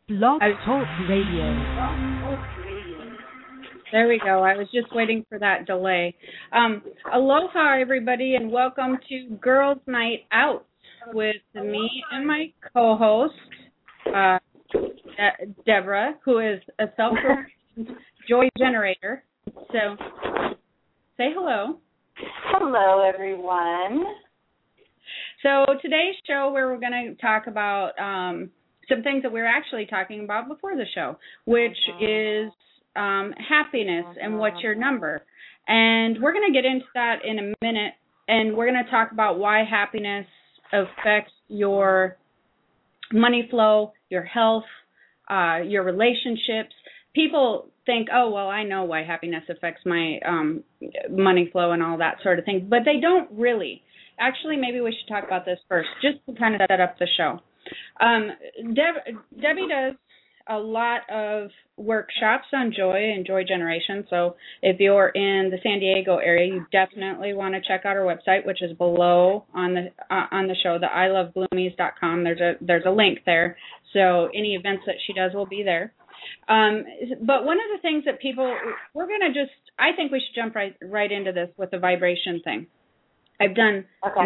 Blog Talk Radio. There we go. I was just waiting for that delay. Aloha, everybody, and welcome to Girls Night Out with me and my co-host, Deborah, who is a self-proclaimed joy generator. So, say hello. Hello, everyone. So today's show, we're going to talk about some things that we were actually talking about before the show, which is happiness and what's your number. And we're going to get into that in a minute, and we're going to talk about why happiness affects your money flow, your health, your relationships. People think, oh, well, I know why happiness affects my money flow and all that sort of thing, but they don't really. Actually, maybe we should talk about this first, just to kind of set up the show. Debbie does a lot of workshops on joy and joy generation. So if you're in the San Diego area, you definitely want to check out her website, which is below on the show, the ilovebloomies.com. There's a link there. So any events that she does will be there. But one of the things that I think we should jump right into this with the vibration thing. I've done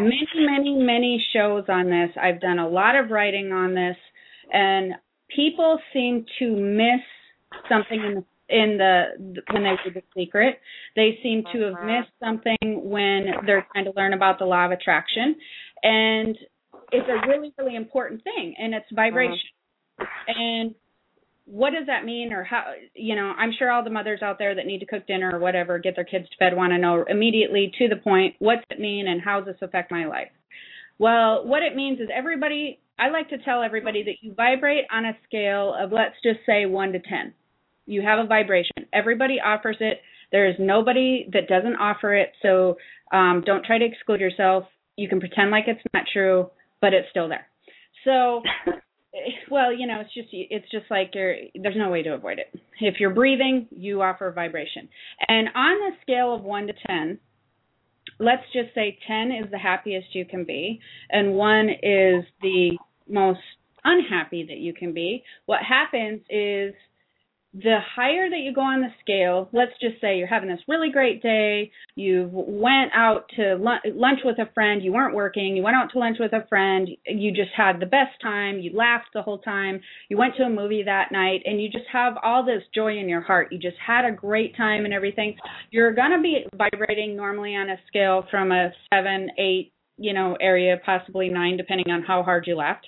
many shows on this. I've done a lot of writing on this, and people seem to miss something when they read The Secret. They seem to have missed something when they're trying to learn about the law of attraction, and it's a really, really important thing, and it's vibration. And what does that mean, or how, I'm sure all the mothers out there that need to cook dinner or whatever, get their kids fed, want to know immediately to the point, what's it mean and how does this affect my life? Well, what it means is I like to tell everybody that you vibrate on a scale of, let's just say 1 to 10. You have a vibration. Everybody offers it. There is nobody that doesn't offer it, so don't try to exclude yourself. You can pretend like it's not true, but it's still there. So... Well, it's just like there's no way to avoid it. If you're breathing, you offer vibration. And on the scale of 1 to 10, let's just say 10 is the happiest you can be, and 1 is the most unhappy that you can be. What happens is the higher that you go on the scale, let's just say you're having this really great day, you went out to lunch with a friend, you weren't working, you went out to lunch with a friend, you just had the best time, you laughed the whole time, you went to a movie that night, and you just have all this joy in your heart. You just had a great time and everything. You're going to be vibrating normally on a scale from a 7, 8, area, possibly 9, depending on how hard you laughed.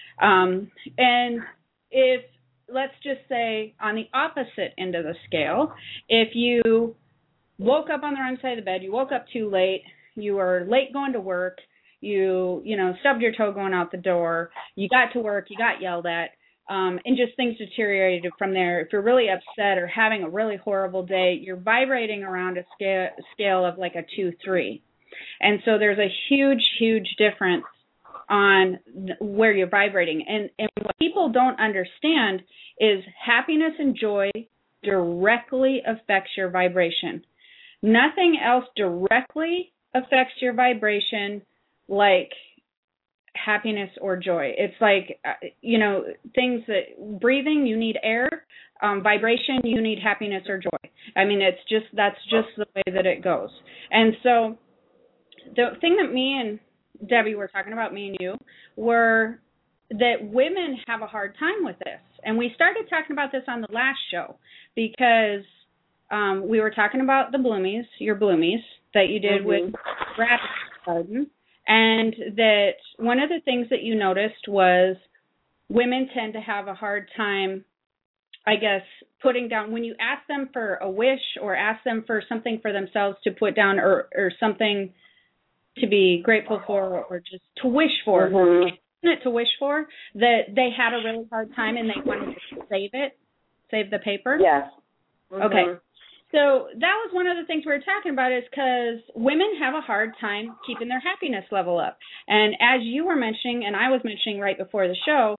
And if let's just say on the opposite end of the scale, if you woke up on the wrong side of the bed, you woke up too late, you were late going to work, you stubbed your toe going out the door, you got to work, you got yelled at, and just things deteriorated from there. If you're really upset or having a really horrible day, you're vibrating around a scale of like a 2, 3. And so there's a huge, huge difference on where you're vibrating. And what people don't understand is happiness and joy directly affects your vibration. Nothing else directly affects your vibration like happiness or joy. It's like, things that breathing, you need air, vibration, you need happiness or joy. I mean, that's just the way that it goes. And so the thing that me and Debbie were talking about, me and you, were that women have a hard time with this. And we started talking about this on the last show because we were talking about the bloomies, your bloomies, that you did with Rabbit Garden, and that one of the things that you noticed was women tend to have a hard time, I guess, putting down, when you ask them for a wish or ask them for something for themselves to put down or something to be grateful for or just to wish for, to wish for, that they had a really hard time and they wanted to save the paper? Yes. Okay. So that was one of the things we were talking about, is because women have a hard time keeping their happiness level up. And as you were mentioning, and I was mentioning right before the show,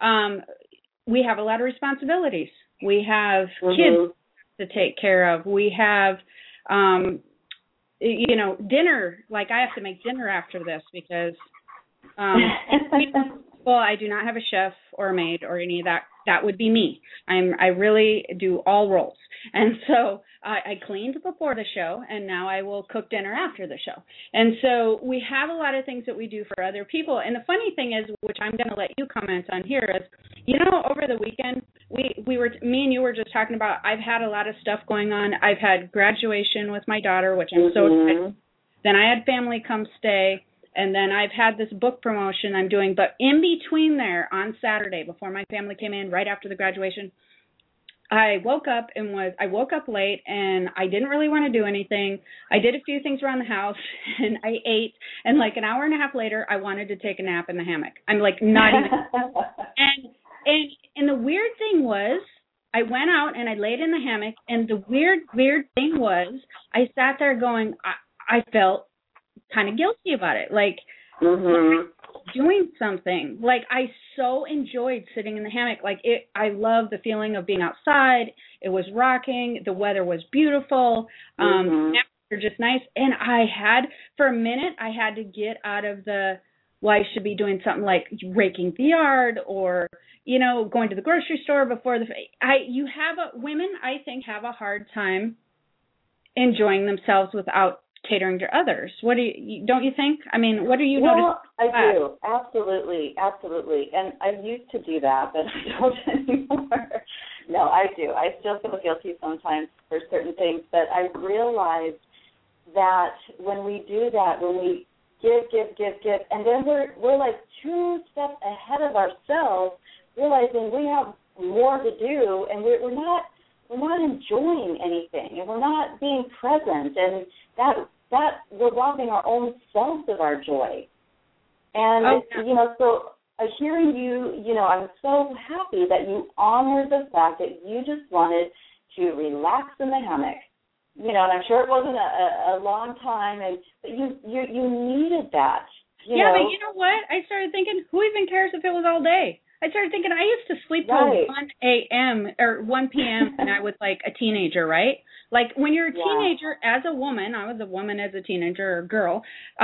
we have a lot of responsibilities. We have kids to take care of. We have dinner. Like, I have to make dinner after this because Well, I do not have a chef or a maid or any of that. That would be me. I really do all roles. And so I cleaned before the show, and now I will cook dinner after the show. And so we have a lot of things that we do for other people. And the funny thing is, which I'm going to let you comment on here, is, over the weekend, me and you were just talking about, I've had a lot of stuff going on. I've had graduation with my daughter, which I'm so excited. Then I had family come stay. And then I've had this book promotion I'm doing. But in between there, on Saturday, before my family came in, right after the graduation, I woke up late, and I didn't really want to do anything. I did a few things around the house, and I ate. And like an hour and a half later, I wanted to take a nap in the hammock. I'm like not even. And the weird thing was, I went out and I laid in the hammock. And the weird thing was, I sat there going, I felt kind of guilty about it, like doing something. Like I so enjoyed sitting in the hammock. Like I love the feeling of being outside. It was rocking. The weather was beautiful. They're just nice. And for a minute, I had to get out of I should be doing something like raking the yard or, going to the grocery store before women, I think, have a hard time enjoying themselves without catering to others. What don't you think? I mean, what do you notice? I do. Absolutely. And I used to do that, but I don't anymore. No, I do. I still feel guilty sometimes for certain things, but I realized that when we do that, when we give, and then we're like 2 steps ahead of ourselves, realizing we have more to do, and we're not enjoying anything, and we're not being present, and that we're robbing our own selves of our joy. And, so hearing you, I'm so happy that you honor the fact that you just wanted to relax in the hammock. And I'm sure it wasn't a long time, but you needed that. But you know what? I started thinking, who even cares if it was all day? I started thinking, I used to sleep till 1 a.m. or 1 p.m. when I was like a teenager, right? Like when you're a teenager, as a woman, I was a woman as a teenager or girl,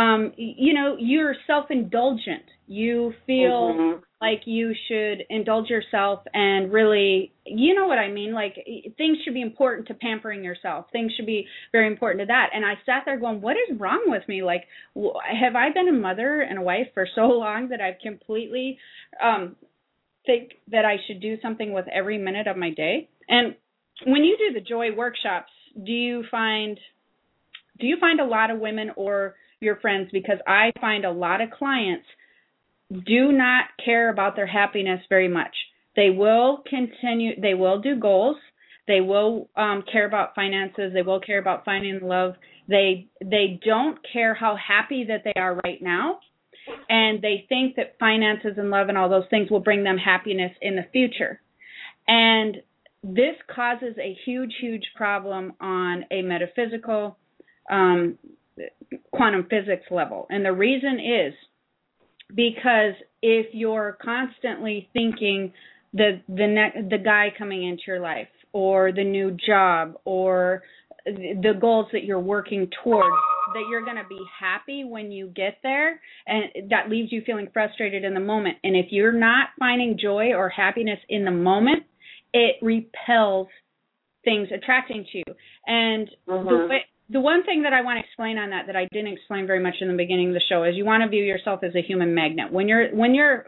you're self-indulgent. You feel like you should indulge yourself and really, you know what I mean? Like things should be important to pampering yourself. Things should be very important to that. And I sat there going, what is wrong with me? Like, have I been a mother and a wife for so long that I've completely think that I should do something with every minute of my day? And when you do the joy workshops, do you find a lot of women or your friends, because I find a lot of clients do not care about their happiness very much. They will do goals. They will care about finances. They will care about finding love. They don't care how happy that they are right now. And they think that finances and love and all those things will bring them happiness in the future. And this causes a huge, huge problem on a metaphysical, quantum physics level. And the reason is because if you're constantly thinking the guy coming into your life or the new job or the goals that you're working towards, that you're going to be happy when you get there, and that leaves you feeling frustrated in the moment. And if you're not finding joy or happiness in the moment, it repels things attracting to you. And the one thing that I want to explain on that I didn't explain very much in the beginning of the show is you want to view yourself as a human magnet. When you're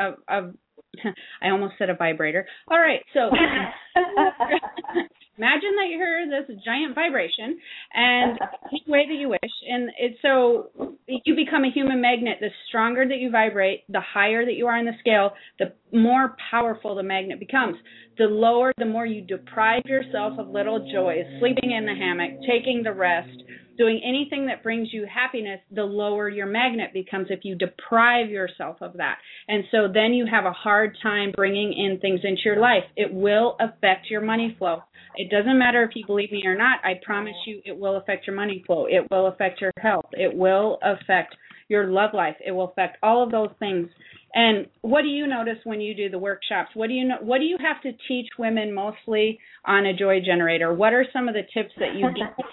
I almost said a vibrator. All right, so imagine that you're this giant vibration, and any way that you wish, and so you become a human magnet. The stronger that you vibrate, the higher that you are in the scale, the more powerful the magnet becomes. The lower, the more you deprive yourself of little joys, sleeping in the hammock, taking the rest, doing anything that brings you happiness, the lower your magnet becomes if you deprive yourself of that. And so then you have a hard time bringing in things into your life. It will affect your money flow. It doesn't matter if you believe me or not. I promise you it will affect your money flow. It will affect your health. It will affect your love life. It will affect all of those things. And what do you notice when you do the workshops? What do you have to teach women mostly on a joy generator? What are some of the tips that you give?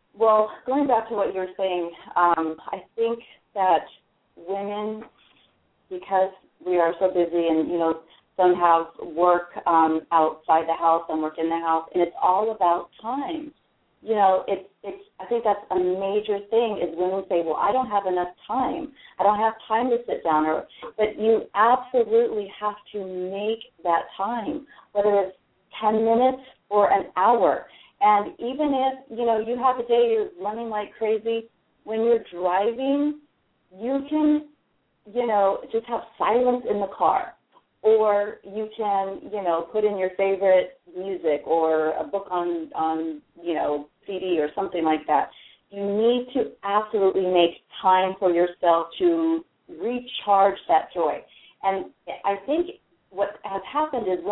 Going back to what you were saying, I think that women because we are so busy, and some have work outside the house and work in the house, and it's all about time. It's I think that's a major thing is women say, well, I don't have enough time. I don't have time to sit down. But you absolutely have to make that time, whether it's 10 minutes or an hour. And even if, you have a day you're running like crazy, when you're driving, you can, just have silence in the car. Or you can, put in your favorite music or a book on CD or something like that. You need to absolutely make time for yourself to recharge that joy. And I think what has happened is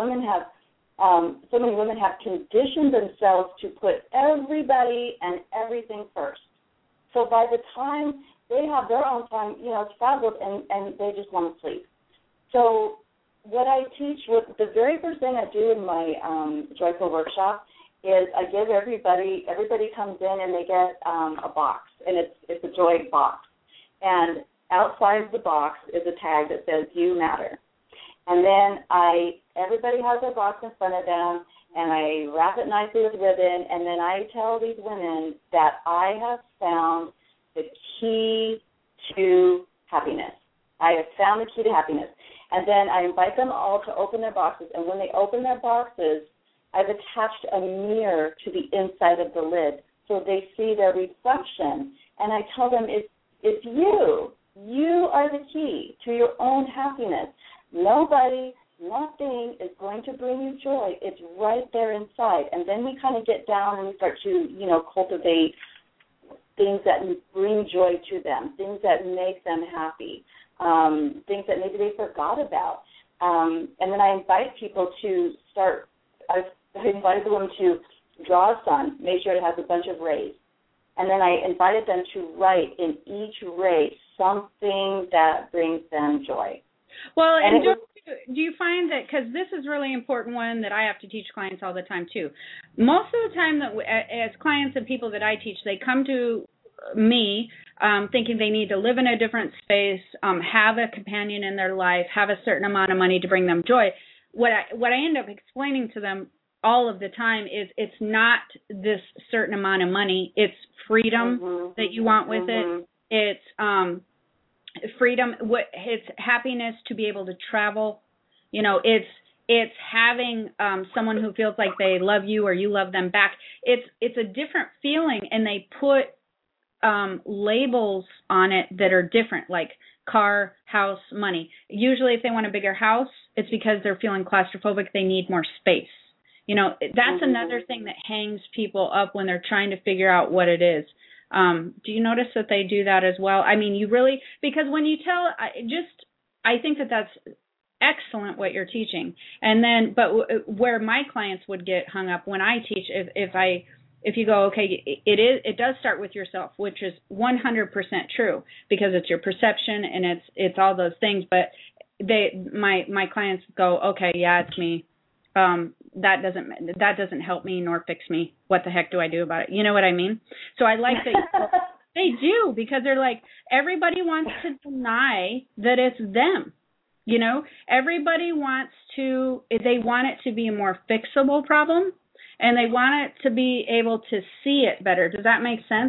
so many women have conditioned themselves to put everybody and everything first. So by the time they have their own time, it's frazzled and they just want to sleep. So what I teach, the very first thing I do in my Joyful workshop is I give everybody comes in and they get a box, and it's a joy box. And outside of the box is a tag that says, you matter. And then everybody has their box in front of them, and I wrap it nicely with ribbon, and then I tell these women that I have found the key to happiness. I have found the key to happiness. And then I invite them all to open their boxes, and when they open their boxes, I've attached a mirror to the inside of the lid so they see their reflection. And I tell them, it's you. You are the key to your own happiness. Nobody, nothing is going to bring you joy. It's right there inside. And then we kind of get down and we start to, cultivate things that bring joy to them, things that make them happy, things that maybe they forgot about. And then I invite people to start, I invited them to draw a sun, make sure it has a bunch of rays. And then I invited them to write in each ray something that brings them joy. Well, and do you find that, because this is really important one that I have to teach clients all the time too. Most of the time that as clients and people that I teach, they come to me thinking they need to live in a different space, have a companion in their life, have a certain amount of money to bring them joy. What I end up explaining to them all of the time is it's not this certain amount of money. It's freedom that you want with it. It's freedom. It's happiness to be able to travel. It's having someone who feels like they love you or you love them back. It's a different feeling, and they put labels on it that are different, like car, house, money. Usually if they want a bigger house, it's because they're feeling claustrophobic. They need more space. That's another thing that hangs people up when they're trying to figure out what it is. Do you notice that they do that as well? I mean, you really, because when you tell, I think that that's excellent what you're teaching. And then, but where my clients would get hung up when I teach, if you go, okay, it does start with yourself, which is 100% true, because it's your perception and it's all those things. But my clients go, okay, yeah, it's me. That doesn't help me nor fix me. What the heck do I do about it? You know what I mean? So I like that they do, because they're like, everybody wants to deny that it's them. Everybody they want it to be a more fixable problem, and they want it to be able to see it better. Does that make sense?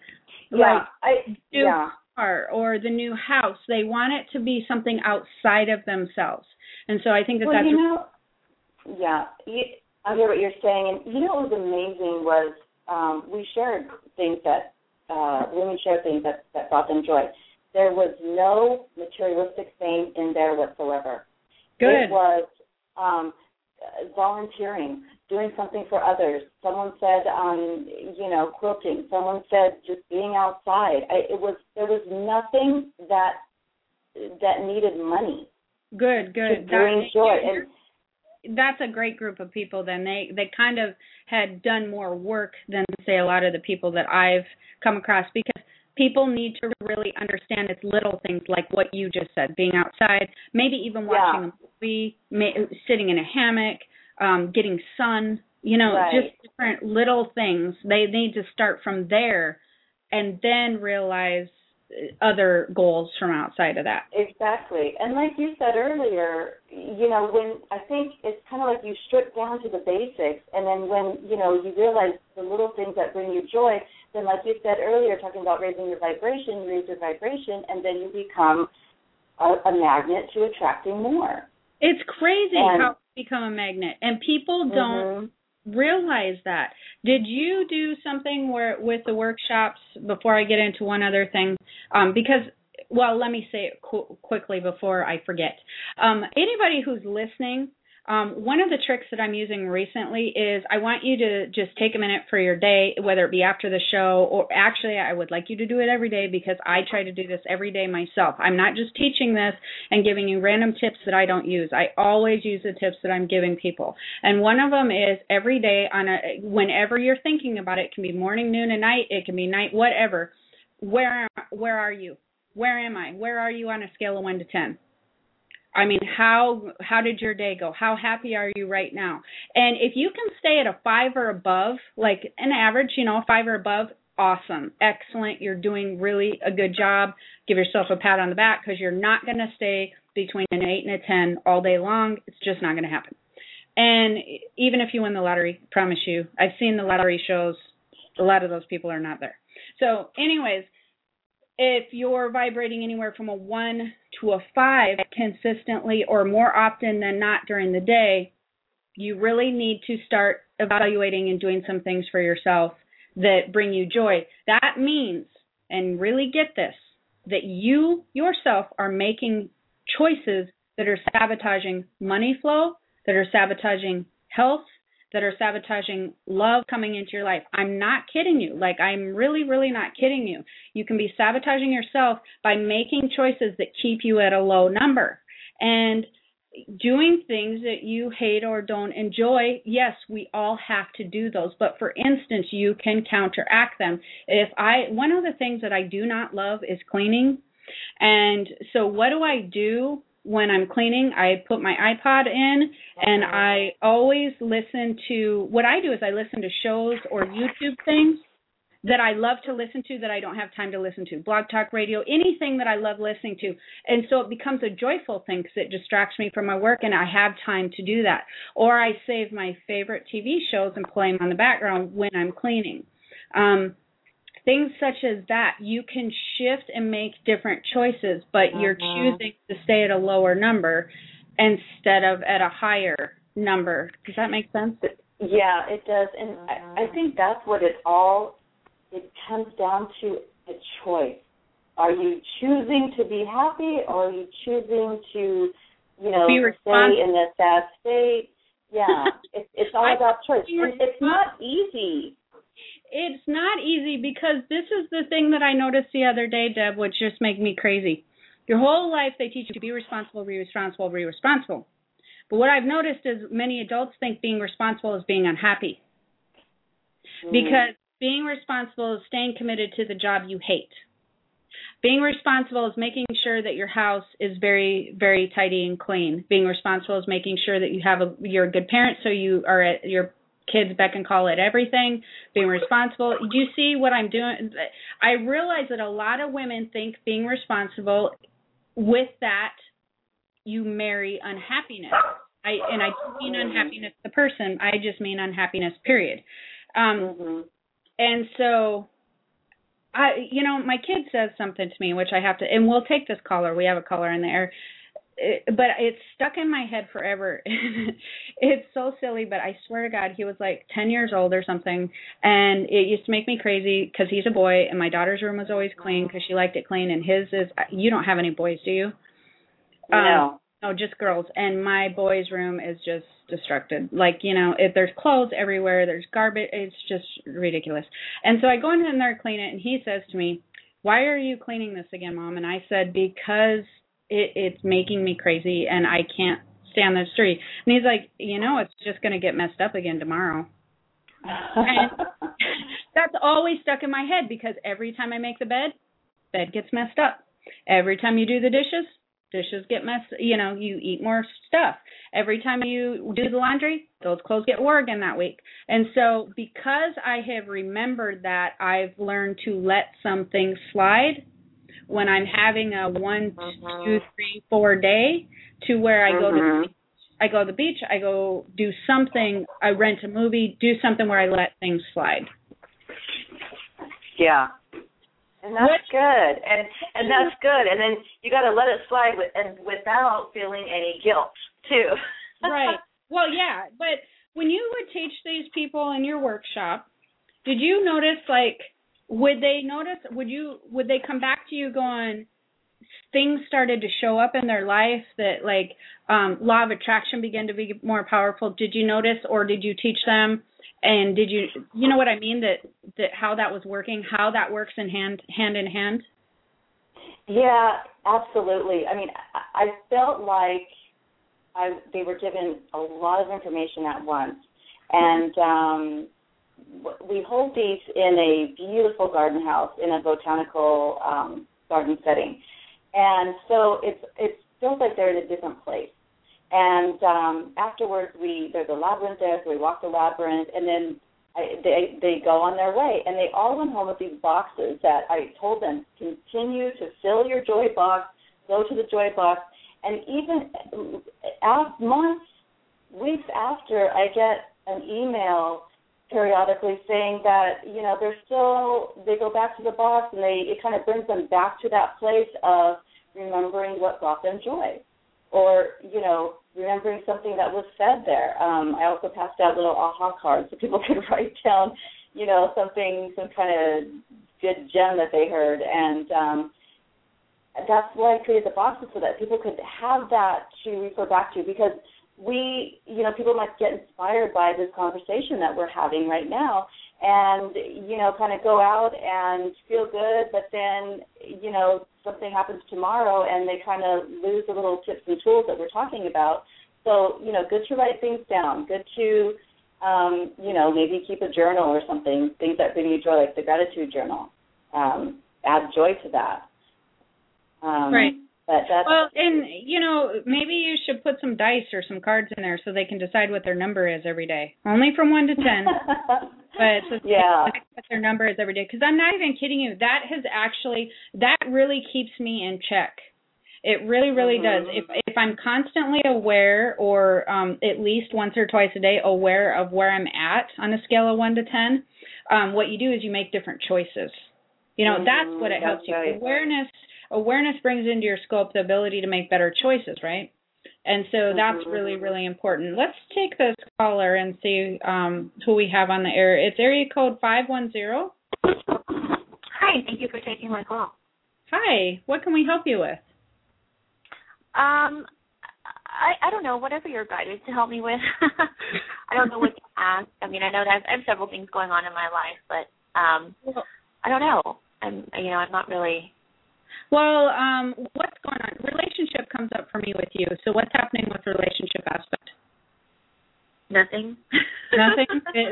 Car or the new house, they want it to be something outside of themselves. And so I think that's yeah, I hear what you're saying. And what was amazing was we shared things that women shared things that brought them joy. There was no materialistic thing in there whatsoever. Good. It was volunteering, doing something for others. Someone said, quilting. Someone said just being outside. There was nothing that needed money. Good. To bring joy. That's a great group of people. Then they kind of had done more work than, say, a lot of the people that I've come across, because people need to really understand it's little things like what you just said, being outside, maybe even watching a movie, sitting in a hammock, getting sun, just different little things. They need to start from there and then realize other goals from outside of that. Exactly. And like you said earlier, when I think it's kind of like you strip down to the basics, and then when, you realize the little things that bring you joy, then like you said earlier, talking about raising your vibration, you raise your vibration, and then you become a magnet to attracting more. It's crazy how you become a magnet, and people don't realize that. Did you do something with the workshops, before I get into one other thing? Let me say it quickly before I forget. Anybody who's listening, one of the tricks that I'm using recently is I want you to just take a minute for your day, whether it be after the show, or actually I would like you to do it every day, because I try to do this every day myself. I'm not just teaching this and giving you random tips that I don't use. I always use the tips that I'm giving people. And one of them is every day, whenever you're thinking about it, it can be morning, noon, and night, it can be night, whatever. Where are you? Where am I? Where are you on a scale of 1 to 10? I mean, how did your day go? How happy are you right now? And if you can stay at a 5 or above, like an average, 5 or above, awesome, excellent. You're doing really a good job. Give yourself a pat on the back, because you're not going to stay between an 8 and a 10 all day long. It's just not going to happen. And even if you win the lottery, I promise you, I've seen the lottery shows. A lot of those people are not there. So anyways, if you're vibrating anywhere from a 1 to a 5 consistently or more often than not during the day, you really need to start evaluating and doing some things for yourself that bring you joy. That means, and really get this, that you yourself are making choices that are sabotaging money flow, that are sabotaging health, that are sabotaging love coming into your life. I'm not kidding you. Like, I'm really, really not kidding you. You can be sabotaging yourself by making choices that keep you at a low number. And doing things that you hate or don't enjoy, yes, we all have to do those. But for instance, you can counteract them. One of the things that I do not love is cleaning. And so what do I do when I'm cleaning? I put my iPod in, and I always listen to, what I do is I listen to shows or YouTube things that I love to listen to that I don't have time to listen to. Blog Talk Radio, anything that I love listening to. And so it becomes a joyful thing because it distracts me from my work, and I have time to do that. Or I save my favorite TV shows and play them on the background when I'm cleaning. Things such as that, you can shift and make different choices, but you're choosing to stay at a lower number instead of at a higher number. Does that make sense? Yeah, it does. And I think that's what it comes down to, a choice. Are you choosing to be happy, or are you choosing to, stay in a sad state? Yeah, it's all about choice. It's not easy. It's not easy, because this is the thing that I noticed the other day, Deb, which just made me crazy. Your whole life they teach you to be responsible, be responsible, be responsible. But what I've noticed is many adults think being responsible is being unhappy. Because being responsible is staying committed to the job you hate. Being responsible is making sure that your house is very, very tidy and clean. Being responsible is making sure that you're a good parent, so you are at your kids beck and call at everything. Being responsible. Do you see what I'm doing? I realize that a lot of women think being responsible, with that, you marry unhappiness. I don't mean unhappiness the person. I just mean unhappiness, period. And so, my kid says something to me, which I have to, and we'll take this caller. We have a caller in the air. But it's stuck in my head forever. It's so silly, but I swear to God, he was like 10 years old or something, and it used to make me crazy because he's a boy, and my daughter's room was always clean because she liked it clean, and his is, you don't have any boys, do you? No. No, just girls, and my boy's room is just destructed. Like, if there's clothes everywhere, there's garbage, it's just ridiculous. And so I go in there and clean it, and he says to me, "Why are you cleaning this again, Mom?" And I said, "Because it's making me crazy, and I can't stay on the street." And he's like, "It's just going to get messed up again tomorrow." And that's always stuck in my head, because every time I make the bed gets messed up. Every time you do the dishes get messed, you eat more stuff. Every time you do the laundry, those clothes get wore again that week. And so because I have remembered that, I've learned to let some things slide when I'm having a 1, 2, 3, 4 day to where I go to the beach, I go do something, I rent a movie, do something where I let things slide. Yeah. And that's good. And that's good. And then you got to let it slide without feeling any guilt, too. Right. Well, yeah. But when you would teach these people in your workshop, did you notice, like, would they come back to you going, things started to show up in their life that, like, law of attraction began to be more powerful? Did you notice, or did you teach them? And did you know what I mean, that how that was working, how that works in hand in hand? Yeah, absolutely. I mean, I felt like they were given a lot of information at once. And we hold these in a beautiful garden house in a botanical garden setting. And so it feels like they're in a different place. And afterwards, there's a labyrinth there, so we walk the labyrinth, and then they go on their way. And they all went home with these boxes that I told them, continue to fill your joy box, go to the joy box. And even months, weeks after, I get an email periodically saying that, you know, they go back to the box, and it kind of brings them back to that place of remembering what brought them joy, or, you know, remembering something that was said there. I also passed out little aha cards so people could write down, you know, some kind of good gem that they heard. And that's why I created the boxes, so that people could have that to refer back to, because people might get inspired by this conversation that we're having right now, and, you know, kind of go out and feel good, but then, you know, something happens tomorrow and they kind of lose the little tips and tools that we're talking about. So, you know, good to write things down, good to, you know, maybe keep a journal or something, things that bring you joy, like the gratitude journal. Add joy to that. Right. Well, and, you know, maybe you should put some dice or some cards in there so they can decide what their number is every day. Only from 1 to 10. But so what their number is every day. Because I'm not even kidding you. That really keeps me in check. It really, really does. If I'm constantly aware, or at least once or twice a day aware of where I'm at on a scale of 1 to 10, what you do is you make different choices. You know, that's what it helps you. Right. Awareness brings into your scope the ability to make better choices, right? And so that's really, really important. Let's take this caller and see who we have on the air. It's area code 510. Hi, thank you for taking my call. Hi, what can we help you with? I don't know, whatever you're guided to help me with. I don't know what to ask. I mean, I know that I have several things going on in my life, but I don't know. I'm not really. Well, what's going on? Relationship comes up for me with you. So what's happening with relationship aspect? Nothing. Nothing?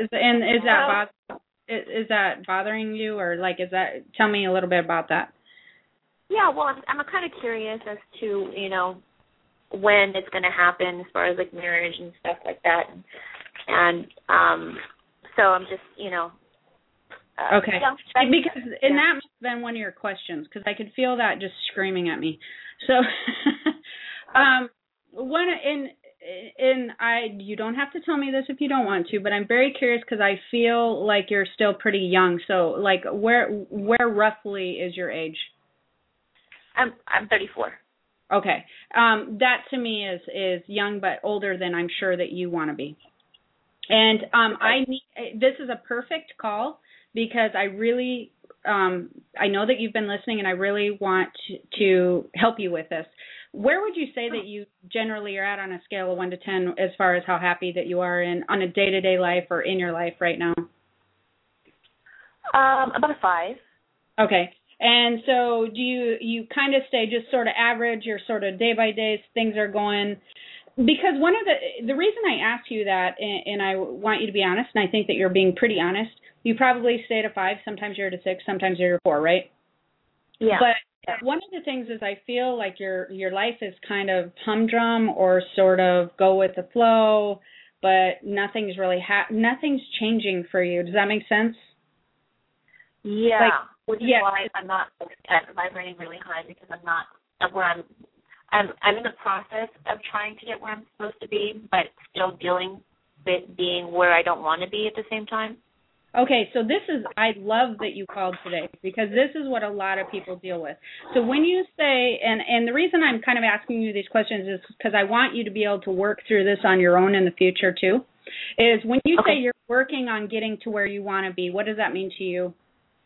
Is that bothering you, or tell me a little bit about that? Yeah, well, I'm kind of curious as to, you know, when it's going to happen as far as, like, marriage and stuff like that. And so I'm just, you know. Okay. Because that must have been one of your questions, because I could feel that just screaming at me. So, you don't have to tell me this if you don't want to, but I'm very curious because I feel like you're still pretty young. So, like, where roughly is your age? I'm 34. Okay. That to me is young, but older than I'm sure that you want to be. And this is a perfect call, because I really, I know that you've been listening, and I really want to help you with this. Where would you say that you generally are at on a scale of 1 to 10 as far as how happy that you are on a day-to-day life or in your life right now? About a 5. Okay. And so do you kind of stay just sort of average, you're sort of day by day, things are going? Because one of the reason I asked you that, and I want you to be honest, and I think that you're being pretty honest, you probably stay at a 5, sometimes you're at a 6, sometimes you're at a 4, right? Yeah. But one of the things is I feel like your life is kind of humdrum or sort of go with the flow, but nothing's really nothing's changing for you. Does that make sense? Yeah. which is why I'm not vibrating really high, because I'm not where I'm in the process of trying to get where I'm supposed to be, but still dealing with being where I don't want to be at the same time. Okay, so I love that you called today, because this is what a lot of people deal with. So when you say, and the reason I'm kind of asking you these questions is because I want you to be able to work through this on your own in the future too, is when you say you're working on getting to where you want to be, what does that mean to you?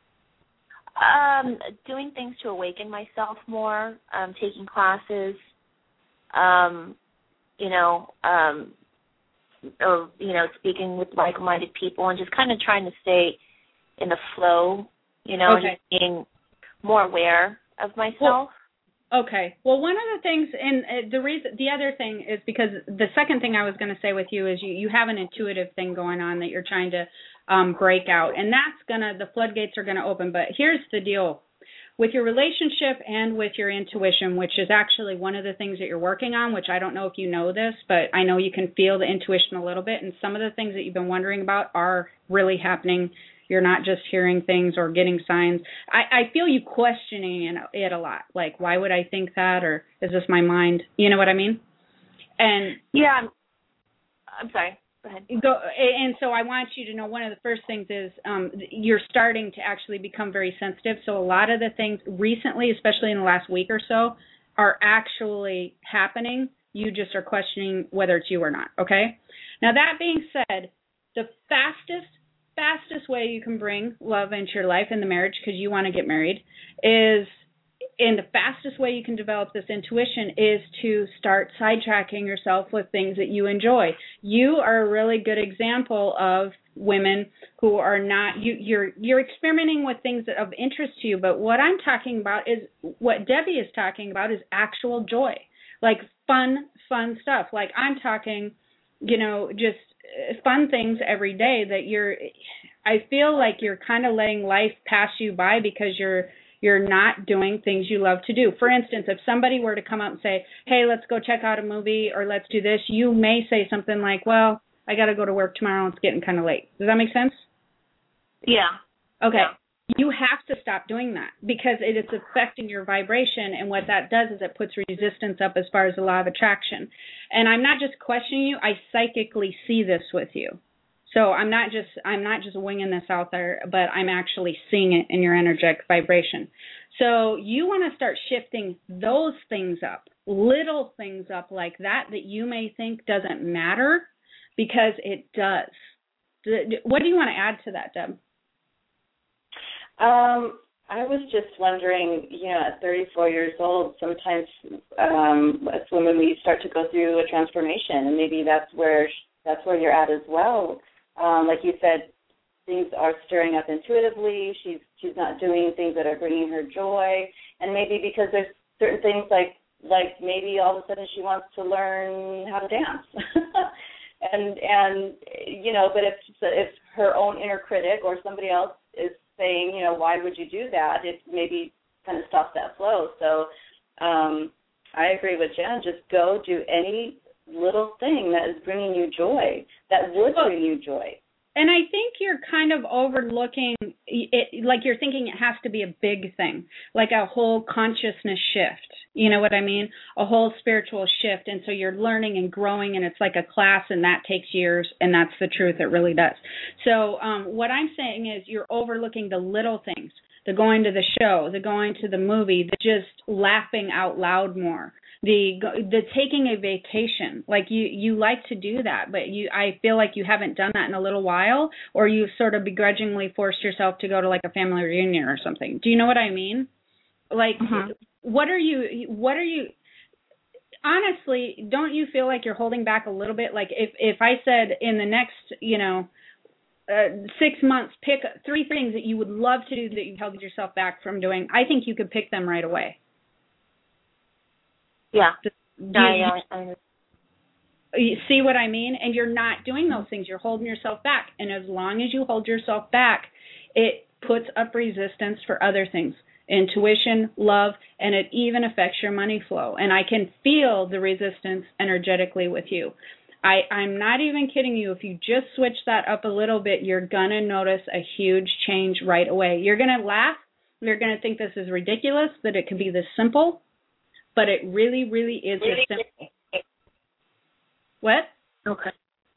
Doing things to awaken myself more, taking classes, or, speaking with like-minded people, and just kind of trying to stay in the flow, just being more aware of myself. Well, one of the things, and the other thing is because the second thing I was going to say with you is you have an intuitive thing going on that you're trying to break out, and the floodgates are going to open. But here's the deal. With your relationship and with your intuition, which is actually one of the things that you're working on, which I don't know if you know this, but I know you can feel the intuition a little bit, and some of the things that you've been wondering about are really happening. You're not just hearing things or getting signs. I feel you questioning it a lot, like, why would I think that, or is this my mind? You know what I mean? And yeah, I'm sorry. Go ahead. And so I want you to know one of the first things is you're starting to actually become very sensitive. So a lot of the things recently, especially in the last week or so, are actually happening. You just are questioning whether it's you or not, okay? Now, that being said, the fastest way you can bring love into your life in the marriage, because you want to get married, and the fastest way you can develop this intuition is to start sidetracking yourself with things that you enjoy. You are a really good example of women who are not, you're experimenting with things that are of interest to you, but what I'm talking about is, what Debbie is talking about is actual joy, like fun stuff. Like I'm talking, just fun things every day that I feel like you're kind of letting life pass you by because you're not doing things you love to do. For instance, if somebody were to come up and say, hey, let's go check out a movie or let's do this, you may say something like, well, I got to go to work tomorrow. It's getting kind of late. Does that make sense? Yeah. Okay. Yeah. You have to stop doing that because it is affecting your vibration, and what that does is it puts resistance up as far as the law of attraction. And I'm not just questioning you. I psychically see this with you. So I'm not just winging this out there, but I'm actually seeing it in your energetic vibration. So you want to start shifting those things up, little things up like that you may think doesn't matter, because it does. What do you want to add to that, Deb? I was just wondering, at 34 years old, sometimes as women we start to go through a transformation, and maybe that's where you're at as well. Like you said, things are stirring up intuitively. She's not doing things that are bringing her joy, and maybe because there's certain things like maybe all of a sudden she wants to learn how to dance, and but if her own inner critic or somebody else is saying, why would you do that? It maybe kind of stops that flow. So I agree with Jen. Just go do any little thing that is bringing you joy, that would bring you joy. And I think you're kind of overlooking it, like you're thinking it has to be a big thing, like a whole consciousness shift. You know what I mean? A whole spiritual shift. And so you're learning and growing, and it's like a class, and that takes years, and that's the truth. It really does. So what I'm saying is you're overlooking the little things, the going to the show, the going to the movie, the just laughing out loud more, the taking a vacation. Like you like to do that, but I feel like you haven't done that in a little while, or you sort of begrudgingly forced yourself to go to like a family reunion or something. Do you know what I mean? Like, what are you honestly, don't you feel like you're holding back a little bit? Like if I said in the next, 6 months, pick 3 things that you would love to do that you held yourself back from doing, I think you could pick them right away. Yeah. You see what I mean? And you're not doing those things. You're holding yourself back. And as long as you hold yourself back, it puts up resistance for other things. Intuition, love, and it even affects your money flow. And I can feel the resistance energetically with you. I'm not even kidding you. If you just switch that up a little bit, you're going to notice a huge change right away. You're going to laugh, They're going to think this is ridiculous, that it could be this simple, but it really, really is this simple. What? Okay.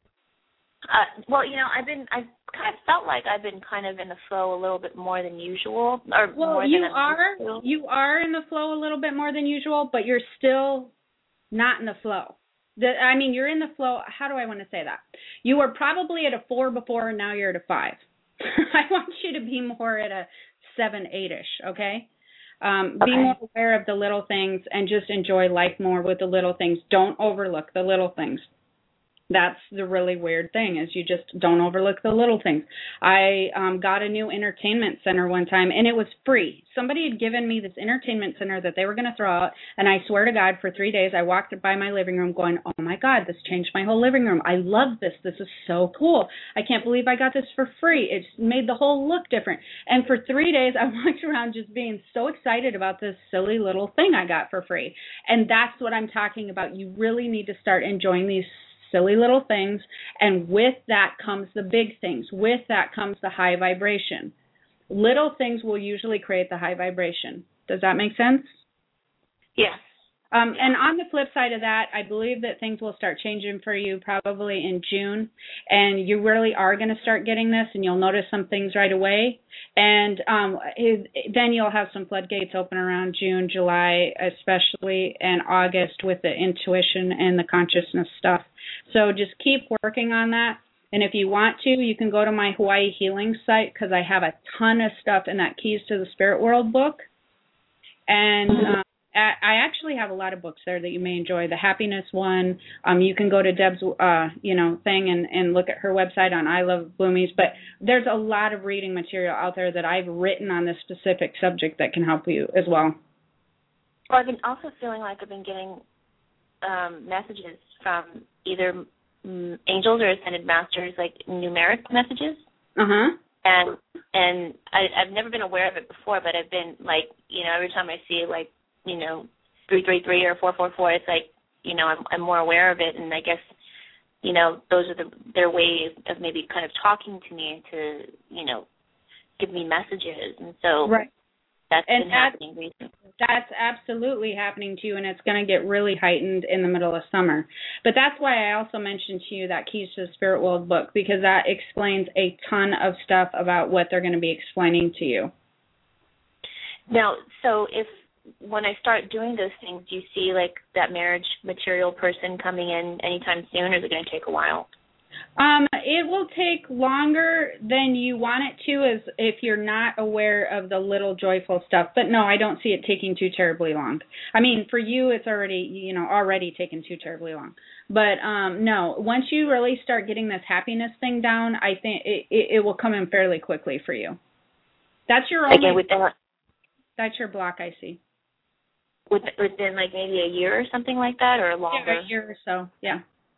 Well, I've kind of felt like I've been kind of in the flow a little bit more than usual, or well, more you than are. usual. You are in the flow a little bit more than usual, but you're still not in the flow. You're in the flow. How do I want to say that? You were probably at a 4 before, and now you're at a 5. I want you to be more at a 7, 8-ish, okay? Be more aware of the little things and just enjoy life more with the little things. Don't overlook the little things. That's the really weird thing, is you just don't overlook the little things. I got a new entertainment center one time, and it was free. Somebody had given me this entertainment center that they were going to throw out, and I swear to God, for 3 days, I walked by my living room going, oh, my God, this changed my whole living room. I love this. This is so cool. I can't believe I got this for free. It made the whole look different. And for 3 days, I walked around just being so excited about this silly little thing I got for free. And that's what I'm talking about. You really need to start enjoying these silly little things, and with that comes the big things. With that comes the high vibration. Little things will usually create the high vibration. Does that make sense? Yes. And on the flip side of that, I believe that things will start changing for you probably in June, and you really are going to start getting this, and you'll notice some things right away. And then you'll have some floodgates open around June, July, especially, and August with the intuition and the consciousness stuff. So just keep working on that. And if you want to, you can go to my Hawaii Healing site, because I have a ton of stuff in that Keys to the Spirit World book. And I actually have a lot of books there that you may enjoy. The happiness one, you can go to Deb's, thing and look at her website on I Love Bloomies. But there's a lot of reading material out there that I've written on this specific subject that can help you as well. Well, I've been also feeling like I've been getting messages from either angels or ascended masters, like numeric messages. And I've never been aware of it before, but I've been like, every time I see like 333 or 444, it's like, I'm more aware of it, and I guess, those are their way of maybe kind of talking to me to, give me messages, and so that's been happening recently. That's absolutely happening to you, and it's going to get really heightened in the middle of summer. But that's why I also mentioned to you that Keys to the Spirit World book, because that explains a ton of stuff about what they're going to be explaining to you. Now, so when I start doing those things, do you see like that marriage material person coming in anytime soon, or is it going to take a while? It will take longer than you want it to, as if you're not aware of the little joyful stuff. But no, I don't see it taking too terribly long. I mean, for you, it's already taken too terribly long. But no, once you really start getting this happiness thing down, I think it will come in fairly quickly for you. That's your only. That's your block, I see. Within like maybe a year or something like that, or longer? Yeah, a year or so, yeah.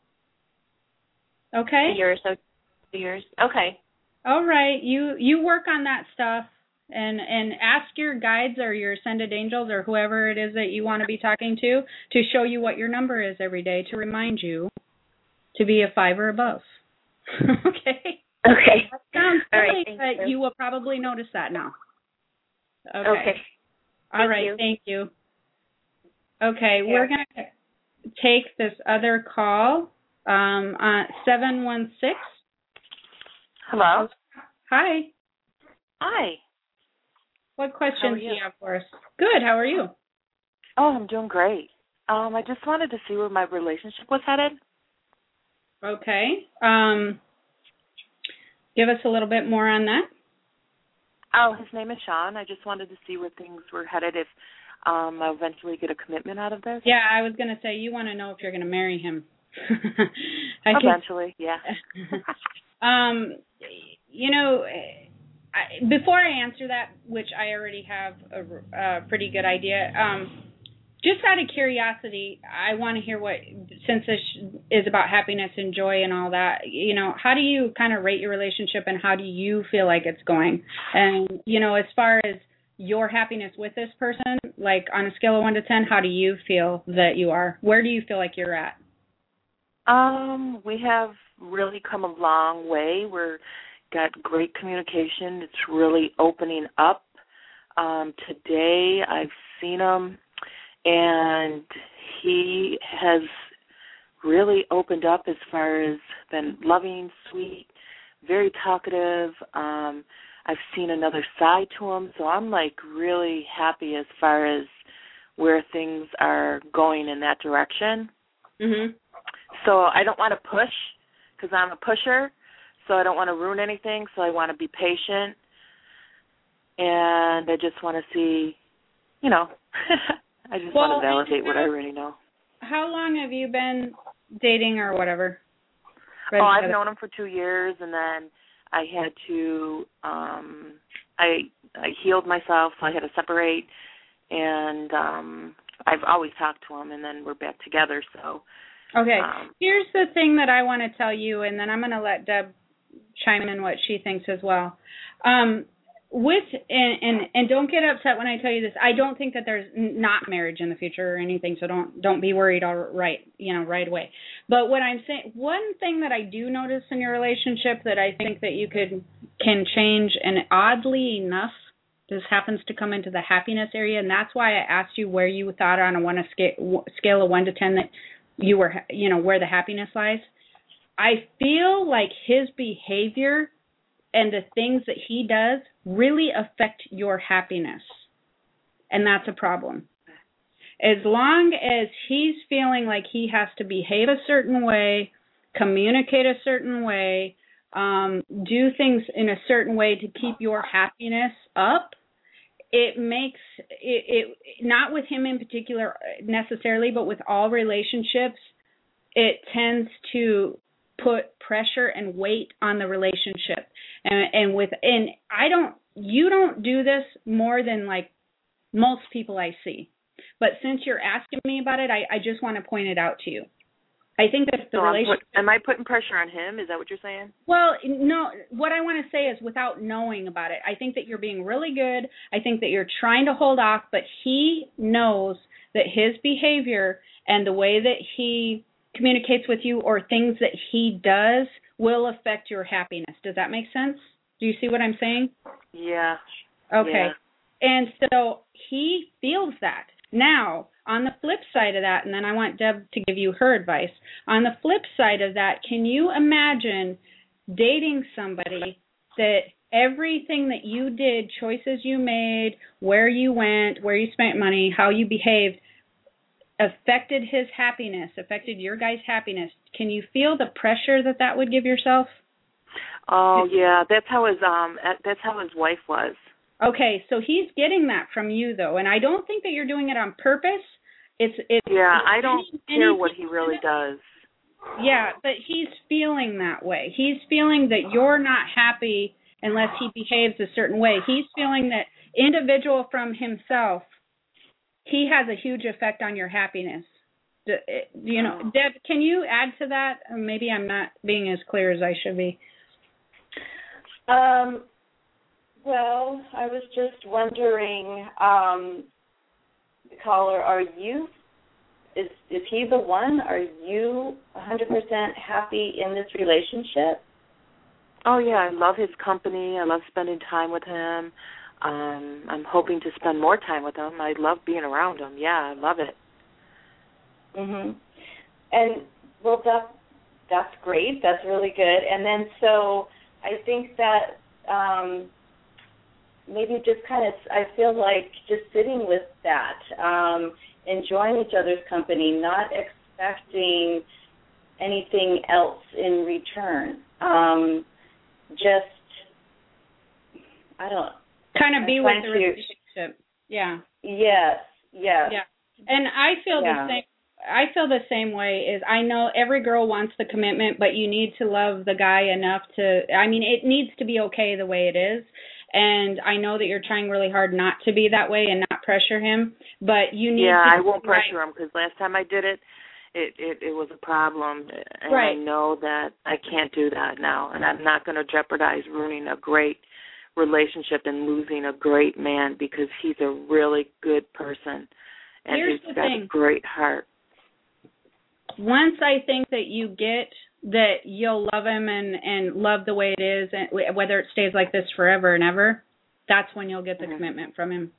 Okay. A year or so, 2 years. Okay. All right. You work on that stuff and ask your guides or your ascended angels or whoever it is that you want to be talking to show you what your number is every day, to remind you to be a 5 or above. Okay. Okay. That sounds silly, right, but you will probably notice that now. Okay. All right. Thank you. Okay. Yeah. We're going to take this other call. 716. Hello. Hi. Hi. What questions do you have for us? Good. How are you? Oh, I'm doing great. I just wanted to see where my relationship was headed. Okay. Give us a little bit more on that. Oh, his name is Sean. I just wanted to see where things were headed, if I'll eventually get a commitment out of this. Yeah, I was going to say, you want to know if you're going to marry him. Eventually, yeah. Before I answer that, which I already have a pretty good idea, just out of curiosity, I want to hear since this is about happiness and joy and all that, how do you kind of rate your relationship, and how do you feel like it's going? And, as far as your happiness with this person, like on a scale of 1 to 10, how do you feel that you are? Where do you feel like you're at? We have really come a long way. We're got great communication. It's really opening up. Today I've seen him, and he has really opened up as far as been loving, sweet, very talkative. I've seen another side to him, so I'm like really happy as far as where things are going in that direction. Mhm. So I don't want to push because I'm a pusher, so I don't want to ruin anything, so I want to be patient. And I just want to see, I just want to validate what I already know. How long have you been dating or whatever? I've known him for 2 years, and then I had to, I healed myself, so I had to separate, and I've always talked to him, and then we're back together, so. Okay, here's the thing that I want to tell you, and then I'm going to let Deb chime in what she thinks as well. And don't get upset when I tell you this. I don't think that there's not marriage in the future or anything, so don't be worried right away. But what I'm saying, one thing that I do notice in your relationship that I think that you can change, and oddly enough, this happens to come into the happiness area, and that's why I asked you where you thought on a scale of 1 to 10 that you were, where the happiness lies. I feel like his behavior and the things that he does really affect your happiness. And that's a problem. As long as he's feeling like he has to behave a certain way, communicate a certain way, do things in a certain way to keep your happiness up, it makes it not with him in particular necessarily, but with all relationships, it tends to put pressure and weight on the relationship. You don't do this more than like most people I see. But since you're asking me about it, I just want to point it out to you. I think that the relationship. Am I putting pressure on him? Is that what you're saying? Well, no. What I want to say is without knowing about it. I think that you're being really good. I think that you're trying to hold off, but he knows that his behavior and the way that he communicates with you or things that he does will affect your happiness. Does that make sense? Do you see what I'm saying? Yeah. Okay. Yeah. And so he feels that. Now, on the flip side of that, and then I want Deb to give you her advice, on the flip side of that, can you imagine dating somebody that everything that you did, choices you made, where you went, where you spent money, how you behaved, affected his happiness, affected your guys' happiness? Can you feel the pressure that would give yourself? Oh, yeah. That's how his wife was. Okay, so he's getting that from you, though, and I don't think that you're doing it on purpose. I don't care what he really does. Yeah, but he's feeling that way. He's feeling that you're not happy unless he behaves a certain way. He's feeling that individual from himself, he has a huge effect on your happiness. Deb, can you add to that? Maybe I'm not being as clear as I should be. Well, I was just wondering, caller, is he the one? Are you 100% happy in this relationship? Oh, yeah, I love his company. I love spending time with him. I'm hoping to spend more time with him. I love being around him. Yeah, I love it. Mhm. And, well, that's great. That's really good. And then so I think that maybe just kind of, I feel like just sitting with that, enjoying each other's company, not expecting anything else in return. Kind of be with the relationship. Yeah. Yes. Yeah. And I feel the same. I feel the same way. Is I know every girl wants the commitment, but you need to love the guy enough to. I mean, it needs to be okay the way it is. And I know that you're trying really hard not to be that way and not pressure him, but you need to. Yeah, I won't pressure him because last time I did it, it was a problem. And right. I know that I can't do that now. And I'm not going to jeopardize ruining a great relationship and losing a great man because he's a really good person. And he's got a great heart. Once I think that you get that you'll love him and love the way it is, and whether it stays like this forever and ever, That's when you'll get the commitment from him.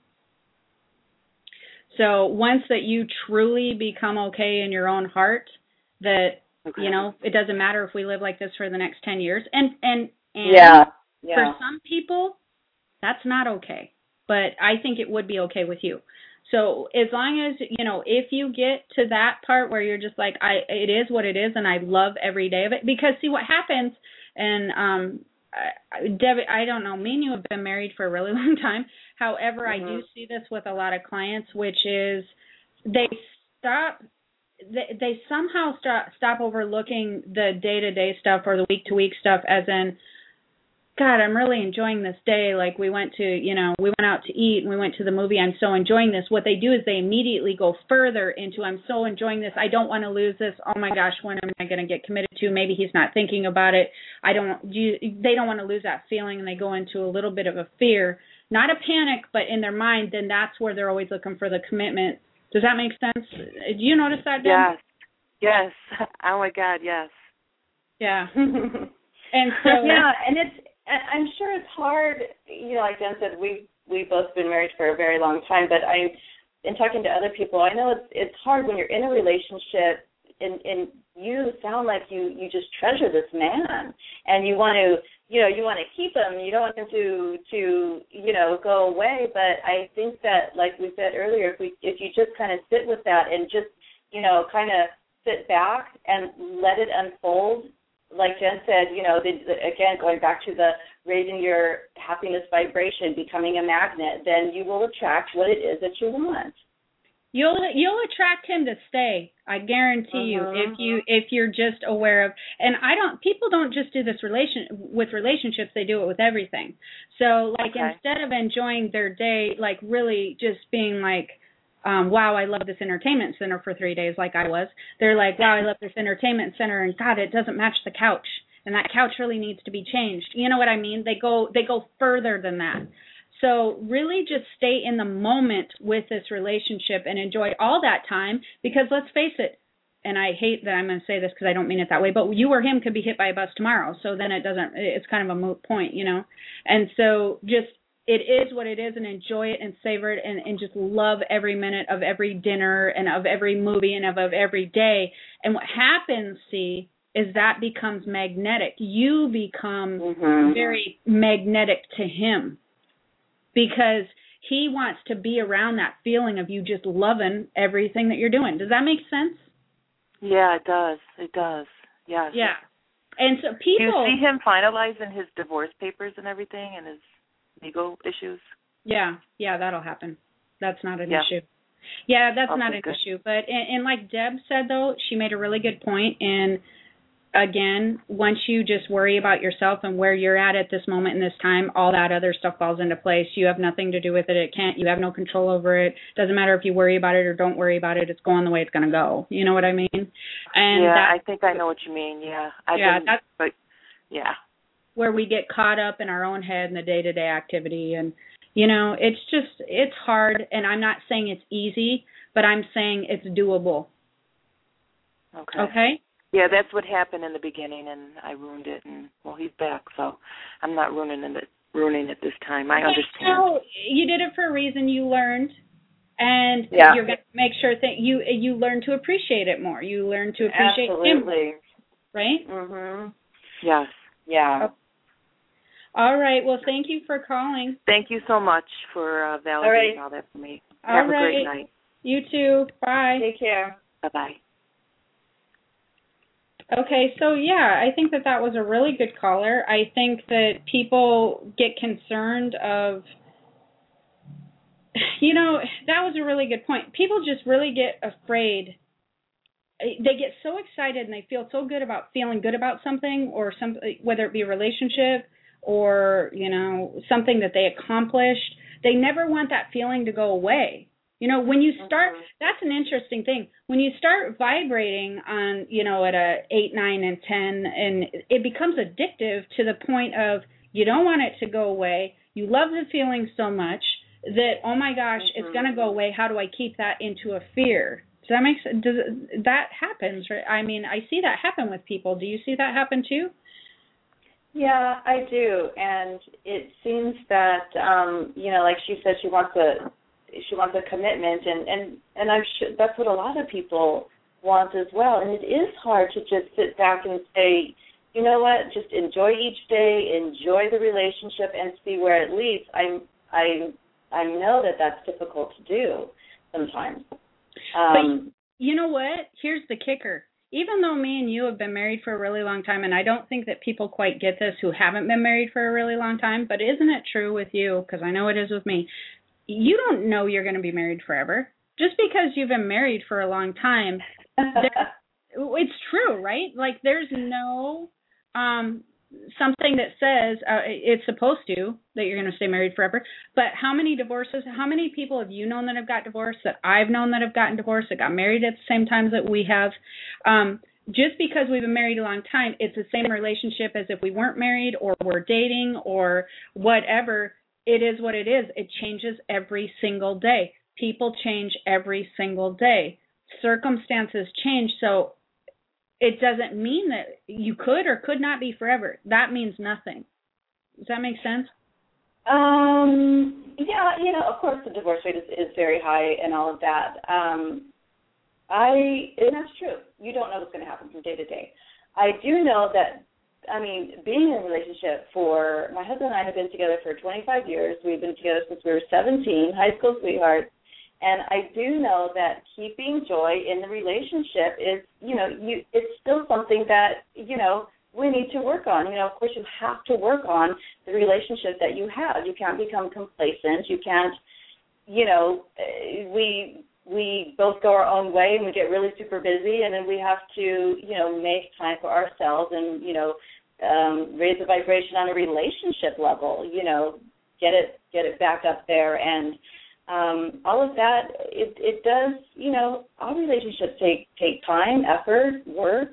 So once that you truly become okay in your own heart, that, you know, it doesn't matter if we live like this for the next 10 years. And for some people, that's not okay. But I think it would be okay with you. So as long as, you know, if you get to that part where you're just like, it is what it is, and I love every day of it. Because, see, what happens, and Deb, I don't know, me and you have been married for a really long time. However, I do see this with a lot of clients, which is they somehow stop overlooking the day-to-day stuff or the week-to-week stuff, as in, God, I'm really enjoying this day. Like we went out to eat and we went to the movie. I'm so enjoying this. What they do is they immediately go further into, I'm so enjoying this. I don't want to lose this. Oh my gosh, when am I going to get committed to? Maybe he's not thinking about it. They don't want to lose that feeling, and they go into a little bit of a fear, not a panic, but in their mind, then that's where they're always looking for the commitment. Does that make sense? Do you notice that, Deb? Yes. Oh my God, yes. Yeah. And so and I'm sure it's hard, you know, like Jen said, we've both been married for a very long time, but in talking to other people, I know it's hard when you're in a relationship and you sound like you just treasure this man, and you want to keep him. You don't want him to go away. But I think that, like we said earlier, if you just kind of sit with that and just, kind of sit back and let it unfold, like Jen said, again, going back to the raising your happiness vibration, becoming a magnet, then you will attract what it is that you want. You'll attract him to stay. I guarantee you, if you're just aware of, and people don't just do this with relationships, they do it with everything. So instead of enjoying their day, like really just being like, wow, I love this entertainment center for 3 days like I was. They're like, wow, I love this entertainment center, and God, it doesn't match the couch, and that couch really needs to be changed. You know what I mean? They go further than that. So really just stay in the moment with this relationship and enjoy all that time, because let's face it, and I hate that I'm going to say this because I don't mean it that way, but you or him could be hit by a bus tomorrow, so then it's kind of a moot point, And so just, it is what it is, and enjoy it and savor it, and just love every minute of every dinner and of every movie and of every day. And what happens, is that becomes magnetic. You become very magnetic to him, because he wants to be around that feeling of you just loving everything that you're doing. Does that make sense? Yeah, it does. It does. Yes. Yeah. And so people... Do you see him finalizing his divorce papers and everything and his legal issues? Yeah, that'll happen. That's not an issue. Yeah, that's not an issue. But and like Deb said, though, she made a really good point. And again, once you just worry about yourself and where you're at this moment in this time, all that other stuff falls into place. You have nothing to do with it. You have no control over it. Doesn't matter if you worry about it or don't worry about it. It's going the way it's going to go. You know what I mean? And I think I know what you mean. Yeah. Where we get caught up in our own head and the day-to-day activity. And, it's hard. And I'm not saying it's easy, but I'm saying it's doable. Okay? Yeah, that's what happened in the beginning, and I ruined it. And, he's back, so I'm not ruining it this time. I understand. So you did it for a reason. You learned. And you're going to make sure that you learn to appreciate it more. You learn to appreciate him. Right? Mm-hmm. Yes. Yeah. Okay. All right. Well, thank you for calling. Thank you so much for validating all that for me. Have a great night. You too. Bye. Take care. Bye-bye. Okay, so I think that was a really good caller. I think that people get concerned of, that was a really good point. People just really get afraid. They get so excited and they feel so good about feeling good about something, or whether it be a relationship or, something that they accomplished. They never want that feeling to go away. When you start, that's an interesting thing. When you start vibrating on, at a 8, 9, and 10, and it becomes addictive to the point of you don't want it to go away. You love the feeling so much that, oh my gosh, it's going to go away. How do I keep that into a fear? Does that make sense? That happens, right? I mean, I see that happen with people. Do you see that happen too? Yeah, I do, and it seems that like she said, she wants a commitment, and I'm sure that's what a lot of people want as well. And it is hard to just sit back and say, you know what, just enjoy each day, enjoy the relationship, and see where it leads. I know that that's difficult to do sometimes. But you know what? Here's the kicker. Even though me and you have been married for a really long time, and I don't think that people quite get this who haven't been married for a really long time, but isn't it true with you, because I know it is with me, you don't know you're going to be married forever. Just because you've been married for a long time, it's true, right? Like there's no something that says it's supposed to, that you're going to stay married forever. But how many divorces, how many people have you known that have got divorced, that I've known that have gotten divorced, that got married at the same time that we have? Just because we've been married a long time, it's the same relationship as if we weren't married or we're dating or whatever. It is what it is. It changes every single day. People change every single day. Circumstances change. So it doesn't mean that you could or could not be forever. That means nothing. Does that make sense? Yeah, of course the divorce rate is very high and all of that. And that's true. You don't know what's going to happen from day to day. I do know that, being in a relationship my husband and I have been together for 25 years. We've been together since we were 17, high school sweethearts. And I do know that keeping joy in the relationship is, it's still something that, we need to work on. Of course, you have to work on the relationship that you have. You can't become complacent. You can't, we both go our own way and we get really super busy, and then we have to, make time for ourselves and, raise the vibration on a relationship level, get it back up there. And all of that, it does, all relationships take time, effort, work.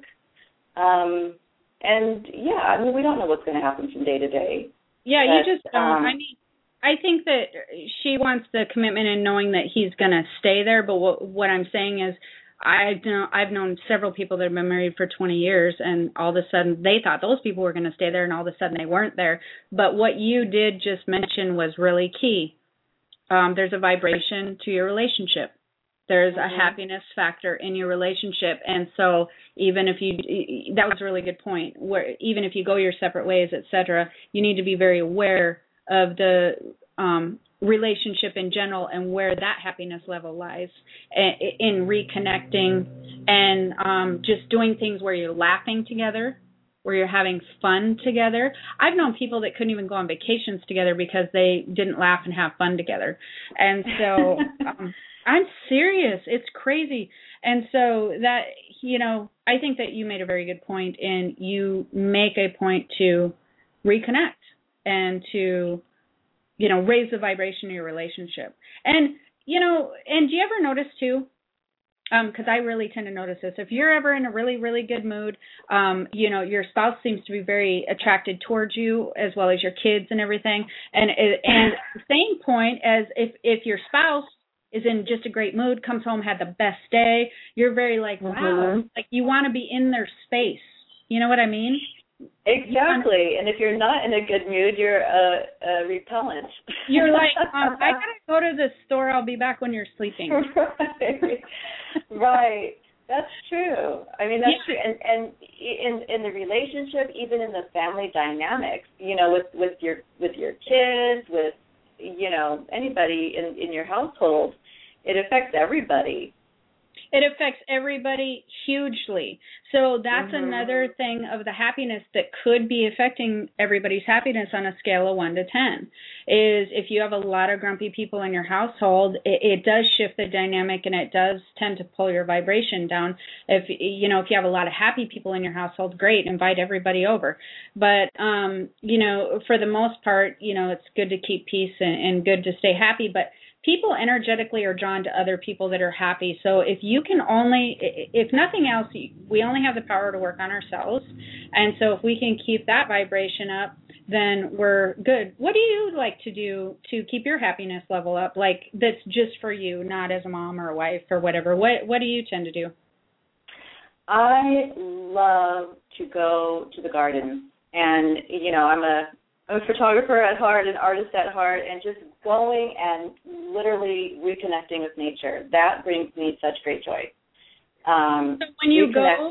And, yeah, we don't know what's going to happen from day to day. Yeah, but, you just don't. I think that she wants the commitment and knowing that he's going to stay there. But what I'm saying is I've known several people that have been married for 20 years, and all of a sudden they thought those people were going to stay there, and all of a sudden they weren't there. But what you did just mention was really key. There's a vibration to your relationship. There's a happiness factor in your relationship. And so even if that was a really good point, where even if you go your separate ways, et cetera, you need to be very aware of the relationship in general and where that happiness level lies in reconnecting and just doing things where you're laughing together, where you're having fun together. I've known people that couldn't even go on vacations together because they didn't laugh and have fun together. And so I'm serious. It's crazy. And so that, I think that you made a very good point, and you make a point to reconnect and to, raise the vibration of your relationship. And, and do you ever notice too, because I really tend to notice this, if you're ever in a really, really good mood, your spouse seems to be very attracted towards you, as well as your kids and everything. And the same point as if your spouse is in just a great mood, comes home, had the best day, you're very wow, like you want to be in their space. You know what I mean? Exactly. And if you're not in a good mood, you're repellent. You're like, I got to go to the store. I'll be back when you're sleeping. Right. That's true. That's true. And in the relationship, even in the family dynamics, with your kids, with, anybody in your household, it affects everybody. It affects everybody hugely. So that's another thing of the happiness that could be affecting everybody's happiness on a scale of 1 to 10, is if you have a lot of grumpy people in your household, it does shift the dynamic, and it does tend to pull your vibration down. If you have a lot of happy people in your household, great, invite everybody over. But, for the most part, it's good to keep peace and good to stay happy. But people energetically are drawn to other people that are happy. So if nothing else, we only have the power to work on ourselves. And so if we can keep that vibration up, then we're good. What do you like to do to keep your happiness level up? Like, that's just for you, not as a mom or a wife or whatever. What do you tend to do? I love to go to the garden And, I'm a photographer at heart, an artist at heart, and just going and literally reconnecting with nature. That brings me such great joy. So when you go,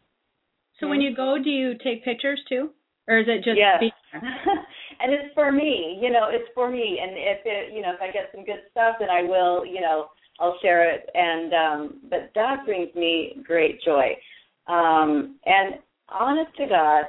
do you take pictures too? Or is it just being there? And it's for me, it's for me. And if I get some good stuff, then I will, I'll share it. And but that brings me great joy. And honest to God,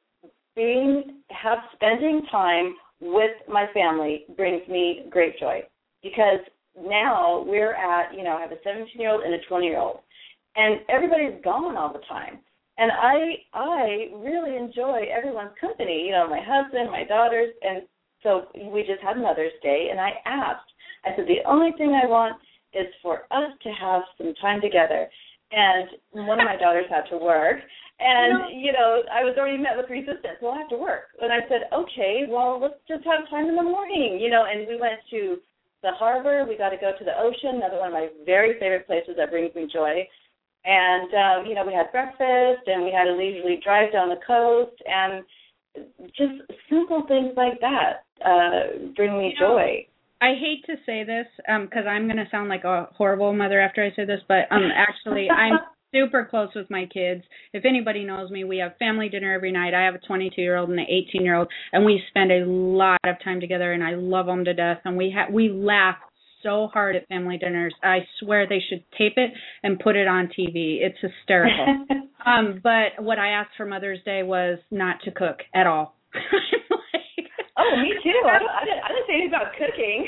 spending time with my family brings me great joy, because now we're at, I have a 17-year-old and a 20-year-old, and everybody's gone all the time. And I really enjoy everyone's company, my husband, my daughters, and so we just had Mother's Day, and I said, the only thing I want is for us to have some time together. And one of my daughters had to work, and, I was already met with resistance. Well, I have to work. And I said, okay, well, let's just have time in the morning, and we went to the harbor. We got to go to the ocean, another one of my very favorite places that brings me joy. And, we had breakfast, and we had a leisurely drive down the coast, and just simple things like that bring me joy. I hate to say this because I'm going to sound like a horrible mother after I say this, but actually I'm super close with my kids. If anybody knows me, we have family dinner every night. I have a 22-year-old and an 18-year-old, and we spend a lot of time together, and I love them to death. And we laugh so hard at family dinners. I swear they should tape it and put it on TV. It's hysterical. But what I asked for Mother's Day was not to cook at all. Oh, me too. I didn't say anything about cooking.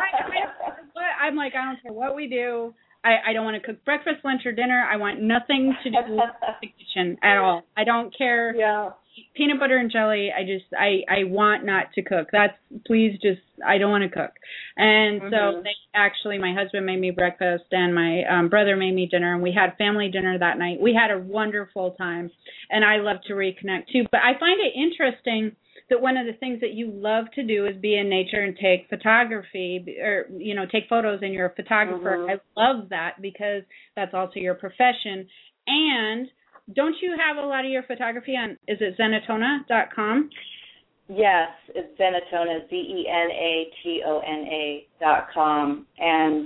I'm like, I don't care what we do. I don't want to cook breakfast, lunch, or dinner. I want nothing to do with the kitchen at all. I don't care. Yeah. Peanut butter and jelly. I want not to cook. I don't want to cook. And so my husband made me breakfast, and my brother made me dinner, and we had family dinner that night. We had a wonderful time, and I love to reconnect too. But I find it interesting that one of the things that you love to do is be in nature and take photography, or, take photos, and you're a photographer. I love that, because that's also your profession. And don't you have a lot of your photography on, is it Zenatona.com? Yes, it's Zenatona, Zenatona.com. And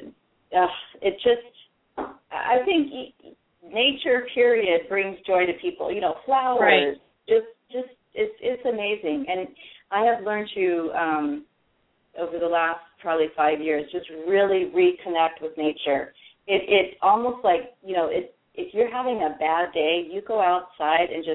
it just, I think nature, period, brings joy to people. Flowers, right. just it's amazing. And I have learned to, over the last probably 5 years, just really reconnect with nature. It almost like, if you're having a bad day, you go outside and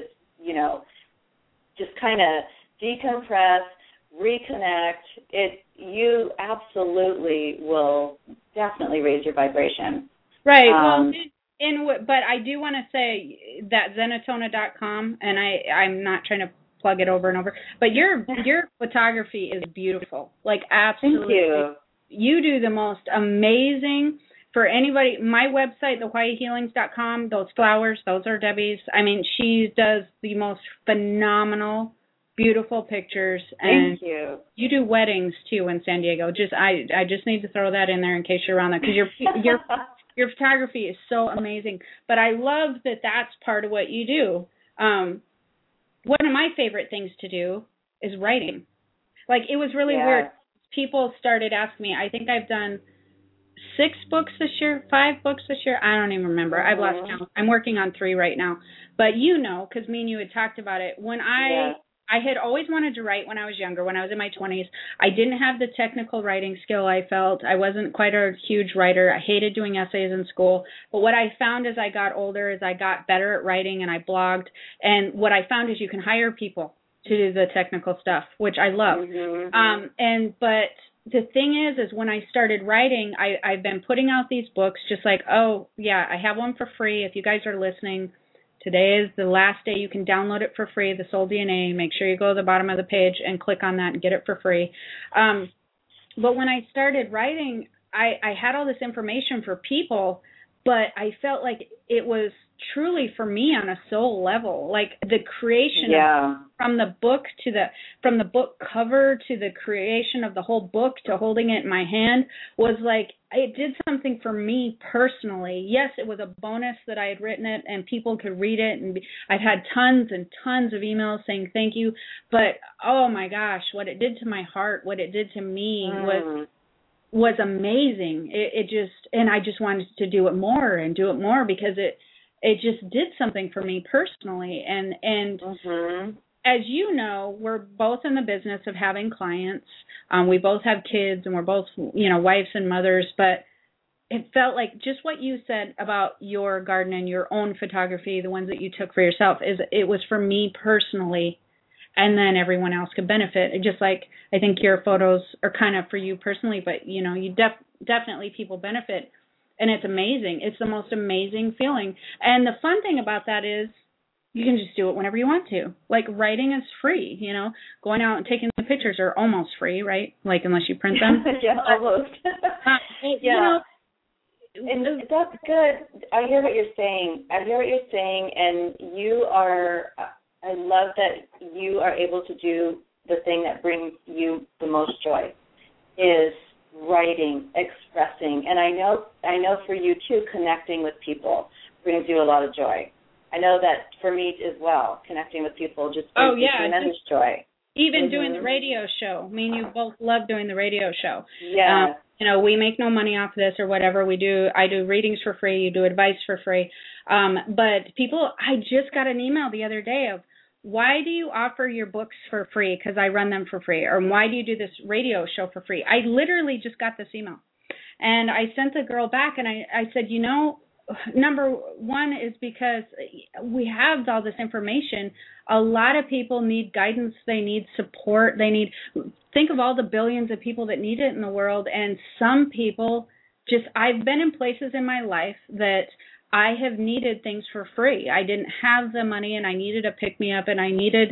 just kind of decompress, reconnect. You absolutely will definitely raise your vibration. Right. But I do want to say that Zenatona.com, and I'm not trying to plug it over and over, but your photography is beautiful. Like, absolutely. Thank you. You do the most amazing. For anybody, my website, thehawaiihealings.com, those flowers, those are Debbie's. I mean, she does the most phenomenal, beautiful pictures. And thank you. You do weddings too in San Diego. I just need to throw that in there in case you're around there, because your photography is so amazing. But I love that that's part of what you do. One of my favorite things to do is writing. Like, it was really weird. People started asking me. I think I've done 5 books this year. I don't even remember. I've lost count. I'm working on 3 right now. But because me and you had talked about it. When I had always wanted to write when I was younger, when I was in my 20s. I didn't have the technical writing skill, I felt. I wasn't quite a huge writer. I hated doing essays in school. But what I found as I got older is I got better at writing, and I blogged. And what I found is you can hire people to do the technical stuff, which I love. But the thing is when I started writing, I've been putting out these books just like, I have one for free. If you guys are listening, today is the last day you can download it for free, The Soul DNA. Make sure you go to the bottom of the page and click on that and get it for free. But when I started writing, I had all this information for people, but I felt like it was truly for me on a soul level, like the creation of from the book cover to the creation of the whole book to holding it in my hand was like, it did something for me personally. Yes, it was a bonus that I had written it and people could read it, and I've had tons and tons of emails saying thank you, but oh my gosh, what it did to my heart, what it did to me was amazing. It just, and I just wanted to do it more and do it more because it just did something for me personally. And as you know, we're both in the business of having clients. We both have kids and we're both, wives and mothers, but it felt like just what you said about your garden and your own photography, the ones that you took for yourself, it was for me personally, and then everyone else could benefit. Just like I think your photos are kind of for you personally, but you definitely people benefit. And it's amazing. It's the most amazing feeling. And the fun thing about that is you can just do it whenever you want to. Like writing is free, Going out and taking the pictures are almost free, right? Like unless you print them. Yeah, almost. And that's good. I hear what you're saying. And I love that you are able to do the thing that brings you the most joy, is writing, expressing. And I know for you too, connecting with people brings you a lot of joy. I know that for me as well, connecting with people just brings me tremendous joy. Even doing the radio show. Me and you both love doing the radio show. Yeah. We make no money off this or whatever we do. I do readings for free. You do advice for free. But people, I just got an email the other day of, why do you offer your books for free? Because I run them for free. Or why do you do this radio show for free? I literally just got this email. And I sent the girl back and I said, number one is because we have all this information. A lot of people need guidance. They need support. Think of all the billions of people that need it in the world. And some people I've been in places in my life that I have needed things for free. I didn't have the money and I needed a pick me up and I needed,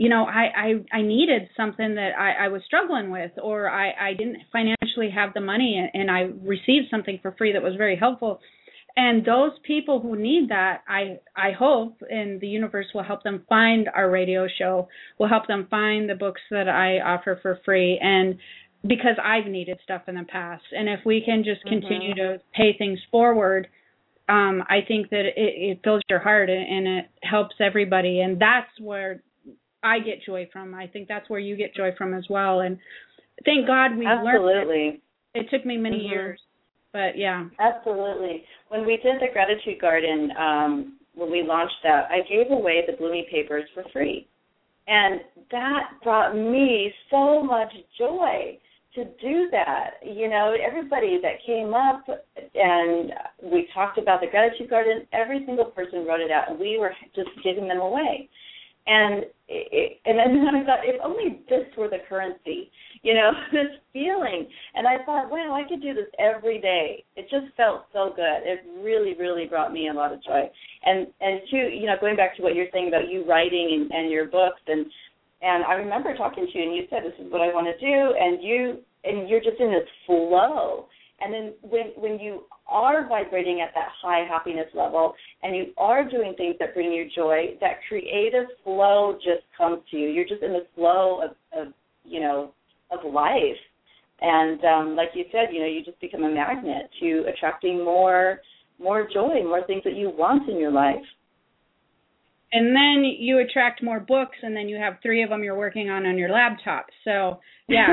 I needed something that I was struggling with, or I didn't financially have the money and I received something for free that was very helpful. And those people who need that, I hope, and the universe will help them find our radio show, will help them find the books that I offer for free. And because I've needed stuff in the past. And if we can just continue to pay things forward, I think that it fills your heart and it helps everybody. And that's where I get joy from. I think that's where you get joy from as well. And thank God we learned it. It took me many years, but yeah. Absolutely. When we did the Gratitude Garden, when we launched that, I gave away the Bloomy papers for free. And that brought me so much joy to do that. Everybody that came up and we talked about the Gratitude Garden, every single person wrote it out, and we were just giving them away. And then I thought, if only this were the currency, this feeling. And I thought, wow, I could do this every day. It just felt so good. It really, really brought me a lot of joy. And too, going back to what you're saying about you writing and your books, and I remember talking to you, and you said, this is what I want to do, and you're just in this flow. And then when you are vibrating at that high happiness level and you are doing things that bring you joy, that creative flow just comes to you. You're just in the flow of life. And like you said, you just become a magnet to attracting more joy, more things that you want in your life. And then you attract more books, and then you have 3 of them you're working on your laptop. So, yeah.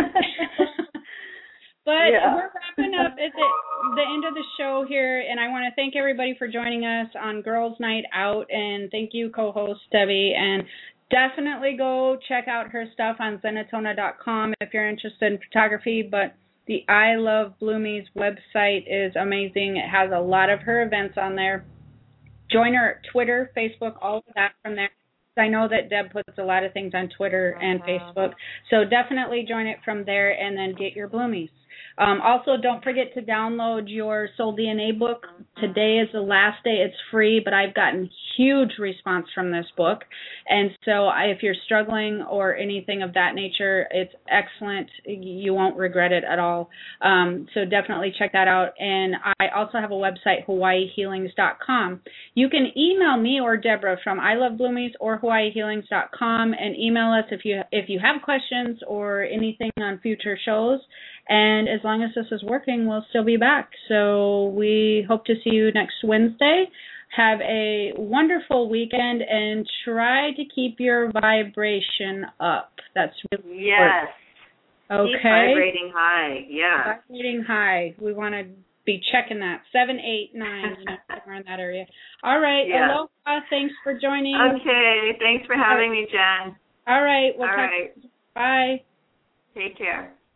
But we're wrapping up at the end of the show here, and I want to thank everybody for joining us on Girls Night Out, and thank you, co-host Debbie. And definitely go check out her stuff on Zenatona.com if you're interested in photography. But the I Love Bloomies website is amazing. It has a lot of her events on there. Join her at Twitter, Facebook, all of that from there. I know that Deb puts a lot of things on Twitter and Facebook. So definitely join it from there and then get your bloomies. Also, don't forget to download your Soul DNA book. Today is the last day. It's free, but I've gotten huge response from this book. And so if you're struggling or anything of that nature, it's excellent. You won't regret it at all. So definitely check that out. And I also have a website, hawaiihealings.com. You can email me or Deborah from ilovebloomies or hawaiihealings.com and email us if you have questions or anything on future shows. And as long as this is working, we'll still be back. So we hope to see you next Wednesday. Have a wonderful weekend and try to keep your vibration up. That's really important. Okay. Keep vibrating high. Yeah. Vibrating high. We want to be checking that. 7, 8, 9, somewhere in that area. All right. Yeah. Aloha. Thanks for joining. Okay. Thanks for having me, Jen. All right. All right. Bye. Take care.